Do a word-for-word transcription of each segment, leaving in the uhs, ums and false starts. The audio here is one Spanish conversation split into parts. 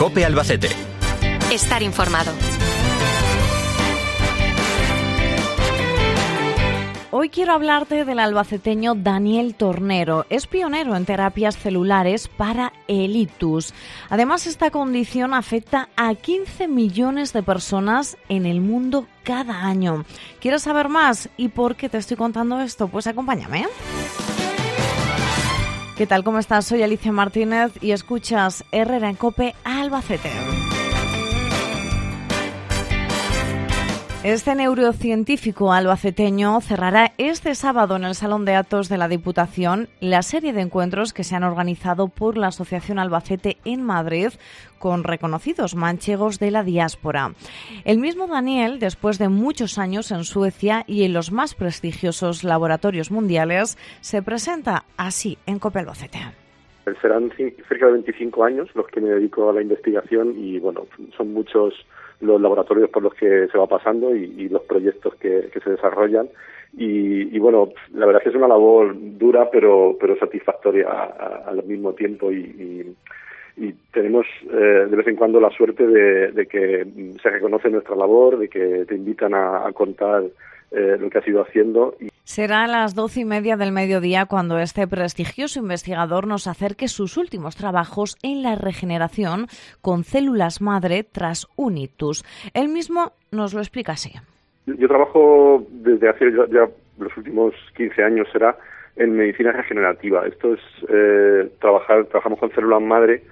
COPE Albacete. Estar informado. Hoy quiero hablarte del albaceteño Daniel Tornero. Es pionero en terapias celulares para el ictus. Además, esta condición afecta a quince millones de personas en el mundo cada año. ¿Quieres saber más? ¿Y por qué te estoy contando esto? Pues acompáñame. ¿Qué tal? ¿Cómo estás? Soy Alicia Martínez y escuchas Herrera en COPE Albacete. Este neurocientífico albaceteño cerrará este sábado en el Salón de Actos de la Diputación la serie de encuentros que se han organizado por la Asociación Albacete en Madrid con reconocidos manchegos de la diáspora. El mismo Daniel, después de muchos años en Suecia y en los más prestigiosos laboratorios mundiales, se presenta así en COPE Albacete. Serán cerca de veinticinco años los que me dedico a la investigación y, bueno, son muchos los laboratorios por los que se va pasando y, y los proyectos que, que se desarrollan. Y, y, bueno, la verdad es que es una labor dura, pero pero satisfactoria a, a, al mismo tiempo. Y, y, y tenemos eh, de vez en cuando la suerte de, de que se reconoce nuestra labor, de que te invitan a, a contar eh, lo que has ido haciendo. Y será a las doce y media del mediodía cuando este prestigioso investigador nos acerque sus últimos trabajos en la regeneración con células madre tras un ictus. Él mismo nos lo explica así. Yo trabajo desde hace ya, ya los últimos quince años será en medicina regenerativa. Esto es eh, trabajar, trabajamos con células madre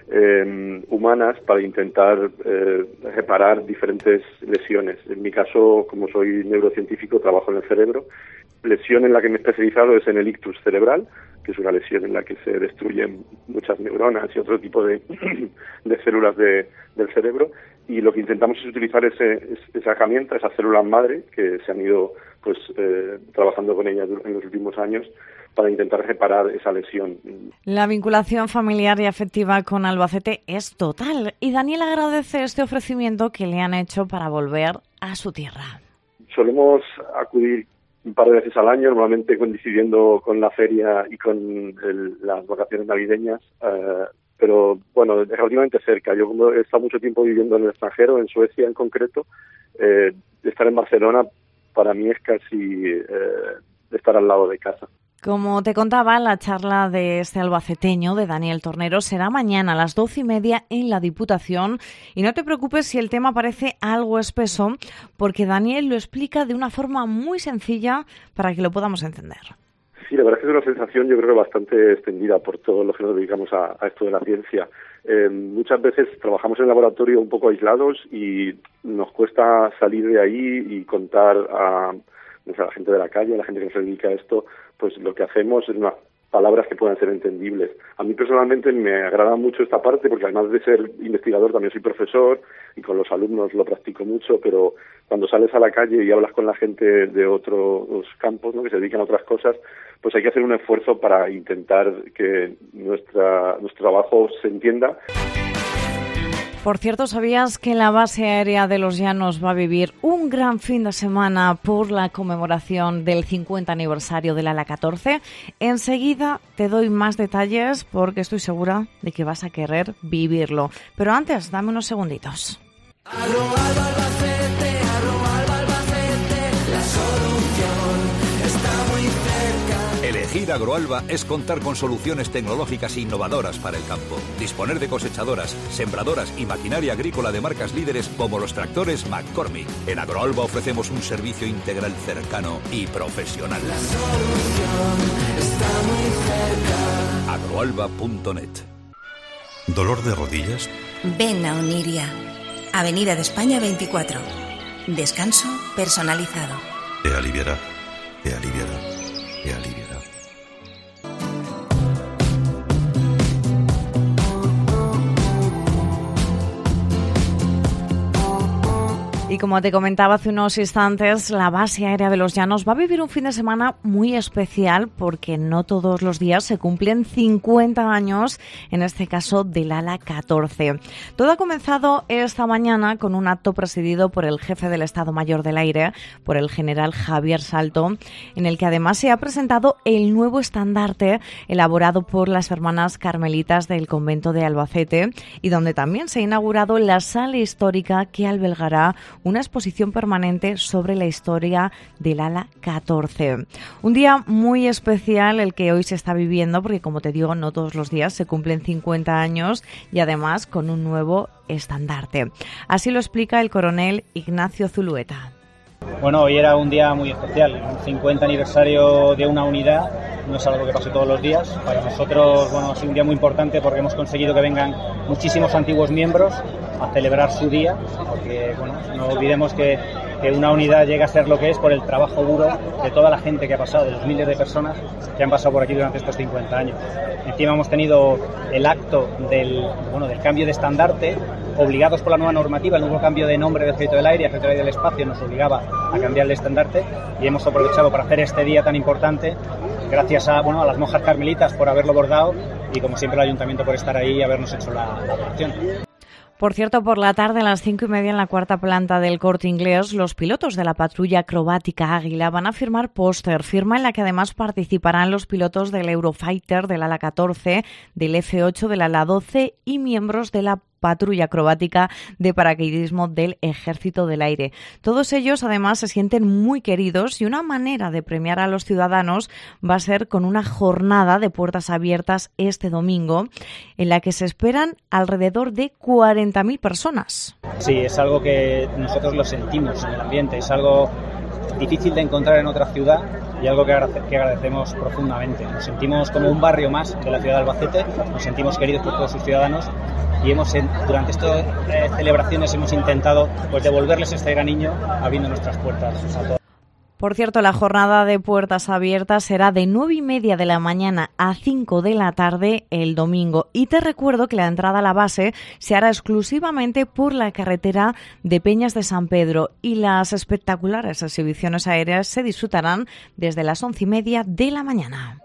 eh, humanas para intentar eh, reparar diferentes lesiones. En mi caso, como soy neurocientífico, trabajo en el cerebro. Lesión en la que me he especializado es en el ictus cerebral, que es una lesión en la que se destruyen muchas neuronas y otro tipo de, de células de, del cerebro. Y lo que intentamos es utilizar ese, es, esa herramienta, esas células madre, que se han ido pues eh, trabajando con ellas en los últimos años, para intentar reparar esa lesión. La vinculación familiar y afectiva con Albacete es total. Y Daniel agradece este ofrecimiento que le han hecho para volver a su tierra. Solemos acudir un par de veces al año, normalmente coincidiendo con la feria y con el, las vacaciones navideñas, eh, pero bueno, relativamente cerca. Yo como he estado mucho tiempo viviendo en el extranjero, en Suecia en concreto, eh, estar en Barcelona para mí es casi eh, estar al lado de casa. Como te contaba, la charla de este albaceteño, de Daniel Tornero, será mañana a las doce y media en la Diputación. Y no te preocupes si el tema parece algo espeso, porque Daniel lo explica de una forma muy sencilla para que lo podamos entender. Sí, la verdad es que es una sensación, yo creo, bastante extendida por todos los que nos dedicamos a, a esto de la ciencia. Eh, muchas veces trabajamos en el laboratorio un poco aislados y nos cuesta salir de ahí y contar a, no sé, a la gente de la calle, a la gente que se dedica a esto, pues lo que hacemos es unas palabras que puedan ser entendibles. A mí personalmente me agrada mucho esta parte porque además de ser investigador también soy profesor y con los alumnos lo practico mucho, pero cuando sales a la calle y hablas con la gente de otros campos, ¿no?, que se dedican a otras cosas, pues hay que hacer un esfuerzo para intentar que nuestra nuestro trabajo se entienda. Por cierto, ¿sabías que la base aérea de Los Llanos va a vivir un gran fin de semana por la conmemoración del cincuenta aniversario del ala catorce? Enseguida te doy más detalles porque estoy segura de que vas a querer vivirlo. Pero antes, dame unos segunditos. Elegir Agroalba es contar con soluciones tecnológicas innovadoras para el campo. Disponer de cosechadoras, sembradoras y maquinaria agrícola de marcas líderes como los tractores McCormick. En Agroalba ofrecemos un servicio integral cercano y profesional. La solución está muy cerca. agroalba punto net. ¿Dolor de rodillas? Ven a Oniria. Avenida de España veinticuatro. Descanso personalizado. Te aliviará, te aliviará, te aliviará. Y como te comentaba hace unos instantes, la base aérea de Los Llanos va a vivir un fin de semana muy especial porque no todos los días se cumplen cincuenta años, en este caso del ala catorce. Todo ha comenzado esta mañana con un acto presidido por el jefe del Estado Mayor del Aire, por el general Javier Salto, en el que además se ha presentado el nuevo estandarte elaborado por las hermanas carmelitas del convento de Albacete y donde también se ha inaugurado la sala histórica que albergará una exposición permanente sobre la historia del ala catorce. Un día muy especial el que hoy se está viviendo porque, como te digo, no todos los días se cumplen cincuenta años y además con un nuevo estandarte. Así lo explica el coronel Ignacio Zulueta. Bueno, hoy era un día muy especial, un cincuenta aniversario de una unidad, no es algo que pase todos los días. Para nosotros, bueno, ha sido un día muy importante porque hemos conseguido que vengan muchísimos antiguos miembros a celebrar su día, porque, bueno, no olvidemos que, que una unidad llega a ser lo que es por el trabajo duro de toda la gente que ha pasado, de los miles de personas que han pasado por aquí durante estos cincuenta años. Encima hemos tenido el acto del, bueno, del cambio de estandarte, obligados por la nueva normativa, el nuevo cambio de nombre del Ejército del Aire, el Ejército del Espacio nos obligaba a cambiar el estandarte y hemos aprovechado para hacer este día tan importante, gracias a, bueno, a las monjas carmelitas por haberlo bordado y, como siempre, al Ayuntamiento por estar ahí y habernos hecho la, la operación. Por cierto, por la tarde a las cinco y media en la cuarta planta del Corte Inglés, los pilotos de la patrulla acrobática Águila van a firmar póster, firma en la que además participarán los pilotos del Eurofighter del ala catorce, del F ocho del ala doce y miembros de la patrulla acrobática de paracaidismo del Ejército del Aire. Todos ellos además se sienten muy queridos y una manera de premiar a los ciudadanos va a ser con una jornada de puertas abiertas este domingo en la que se esperan alrededor de cuarenta mil personas. Sí, es algo que nosotros lo sentimos en el ambiente, es algo difícil de encontrar en otra ciudad y algo que, agrade- que agradecemos profundamente. Nos sentimos como un barrio más de la ciudad de Albacete, nos sentimos queridos por todos sus ciudadanos y hemos, durante estas eh, celebraciones hemos intentado, pues, devolverles este cariño abriendo nuestras puertas a todos. Por cierto, la jornada de puertas abiertas será de nueve y media de la mañana a cinco de la tarde el domingo. Y te recuerdo que la entrada a la base se hará exclusivamente por la carretera de Peñas de San Pedro y las espectaculares exhibiciones aéreas se disfrutarán desde las once y media de la mañana.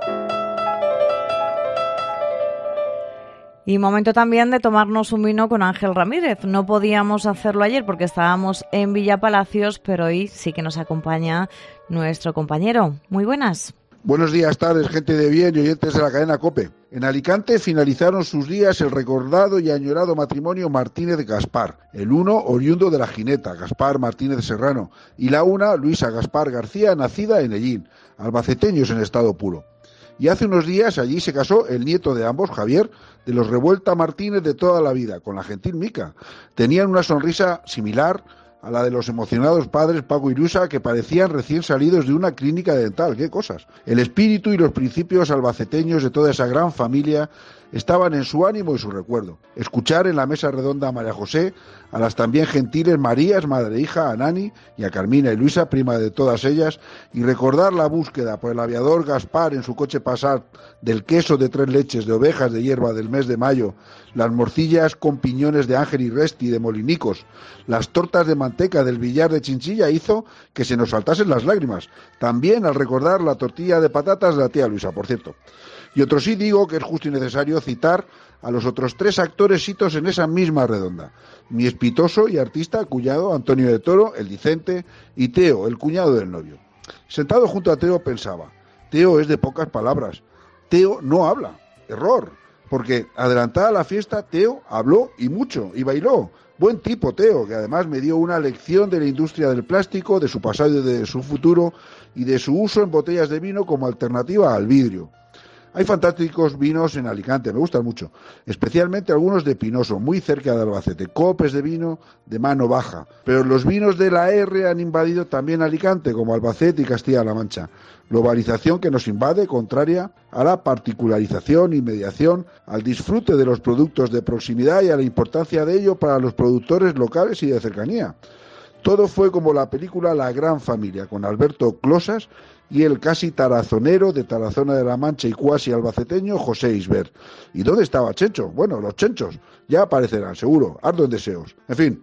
Y momento también de tomarnos un vino con Ángel Ramírez. No podíamos hacerlo ayer porque estábamos en Villa Palacios, pero hoy sí que nos acompaña nuestro compañero. Muy buenas. Buenos días, tardes, gente de bien y oyentes de la cadena COPE. En Alicante finalizaron sus días el recordado y añorado matrimonio Martínez-Gaspar. El uno, oriundo de La Gineta, Gaspar Martínez Serrano, y la una, Luisa Gaspar García, nacida en Ellín, albaceteños en estado puro. Y hace unos días allí se casó el nieto de ambos, Javier, de los Revuelta Martínez de toda la vida, con la gentil Mica. Tenían una sonrisa similar a la de los emocionados padres Paco y Luisa, que parecían recién salidos de una clínica dental. ¡Qué cosas! El espíritu y los principios albaceteños de toda esa gran familia estaban en su ánimo y su recuerdo. Escuchar en la mesa redonda a María José, a las también gentiles Marías, madre e hija, a Nani y a Carmina y Luisa, prima de todas ellas, y recordar la búsqueda por el aviador Gaspar en su coche Passat del queso de tres leches de ovejas de hierba del mes de mayo, las morcillas con piñones de Ángel y Resti de Molinicos, las tortas de manteca del billar de Chinchilla hizo que se nos saltasen las lágrimas. También al recordar la tortilla de patatas de la tía Luisa, por cierto. Y otro sí digo que es justo y necesario citar a los otros tres actores sitos en esa misma redonda. Mi espitoso y artista cuñado Antonio de Toro, el Dicente, y Teo, el cuñado del novio. Sentado junto a Teo pensaba, Teo es de pocas palabras, Teo no habla, error, porque adelantada la fiesta Teo habló y mucho, y bailó. Buen tipo Teo, que además me dio una lección de la industria del plástico, de su pasado y de su futuro, y de su uso en botellas de vino como alternativa al vidrio. Hay fantásticos vinos en Alicante, me gustan mucho, especialmente algunos de Pinoso, muy cerca de Albacete, copes de vino de mano baja. Pero los vinos de la R han invadido también Alicante, como Albacete y Castilla-La Mancha. Globalización que nos invade, contraria a la particularización y mediación, al disfrute de los productos de proximidad y a la importancia de ello para los productores locales y de cercanía. Todo fue como la película La Gran Familia, con Alberto Closas y el casi tarazonero de Tarazona de la Mancha y cuasi albaceteño José Isbert. ¿Y dónde estaba Chencho? Bueno, los chenchos ya aparecerán, seguro, ardo en deseos. En fin, que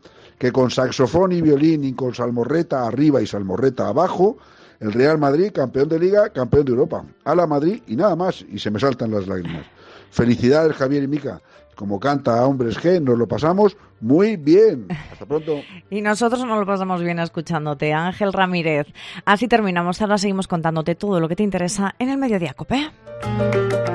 que con saxofón y violín y con salmorreta arriba y salmorreta abajo, el Real Madrid, campeón de Liga, campeón de Europa. A la Madrid y nada más, y se me saltan las lágrimas. Felicidades, Javier y Mica. Como canta a Hombres G, nos lo pasamos muy bien. Hasta pronto. Y nosotros nos lo pasamos bien escuchándote, Ángel Ramírez. Así terminamos. Ahora seguimos contándote todo lo que te interesa en el Mediodía COPE.